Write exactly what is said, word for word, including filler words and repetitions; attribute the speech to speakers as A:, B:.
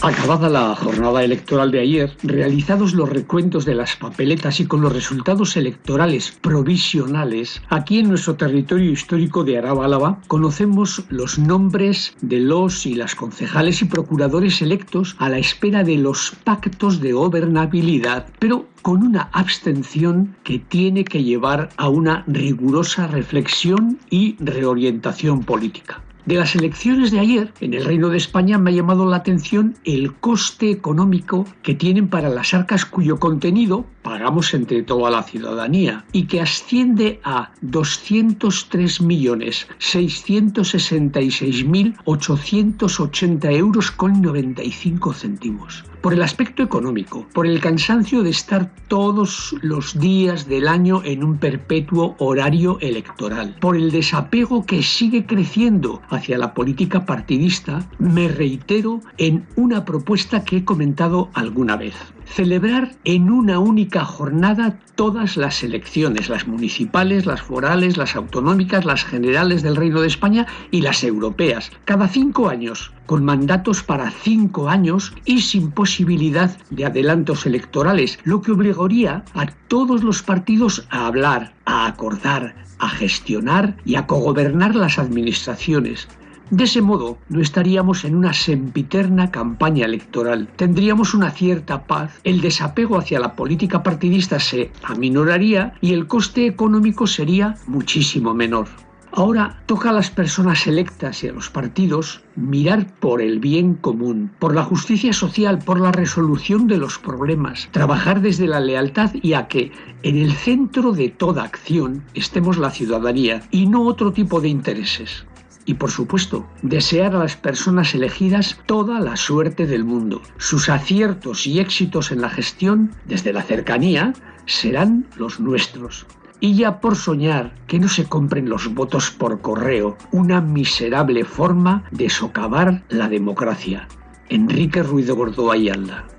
A: Acabada la jornada electoral de ayer, realizados los recuentos de las papeletas y con los resultados electorales provisionales, aquí en nuestro territorio histórico de Araba-Álava conocemos los nombres de los y las concejales y procuradores electos a la espera de los pactos de gobernabilidad, pero con una abstención que tiene que llevar a una rigurosa reflexión y reorientación política. De las elecciones de ayer, en el Reino de España me ha llamado la atención el coste económico que tienen para las arcas cuyo contenido pagamos entre toda la ciudadanía y que asciende a doscientos tres millones seiscientos sesenta y seis mil ochocientos ochenta euros con noventa y cinco céntimos. Por el aspecto económico, por el cansancio de estar todos los días del año en un perpetuo horario electoral, por el desapego que sigue creciendo hacia la política partidista, me reitero en una propuesta que he comentado alguna vez. Celebrar en una única jornada todas las elecciones, las municipales, las forales, las autonómicas, las generales del Reino de España y las europeas, cada cinco años, con mandatos para cinco años y sin posibilidad de adelantos electorales, lo que obligaría a todos los partidos a hablar, a acordar, a gestionar y a cogobernar las administraciones. De ese modo, no estaríamos en una sempiterna campaña electoral. Tendríamos una cierta paz, el desapego hacia la política partidista se aminoraría y el coste económico sería muchísimo menor. Ahora toca a las personas electas y a los partidos mirar por el bien común, por la justicia social, por la resolución de los problemas, trabajar desde la lealtad y a que en el centro de toda acción estemos la ciudadanía y no otro tipo de intereses. Y, por supuesto, desear a las personas elegidas toda la suerte del mundo. Sus aciertos y éxitos en la gestión, desde la cercanía, serán los nuestros. Y ya por soñar que no se compren los votos por correo, una miserable forma de socavar la democracia. Enrique Ruiz de Gordoa y Alda.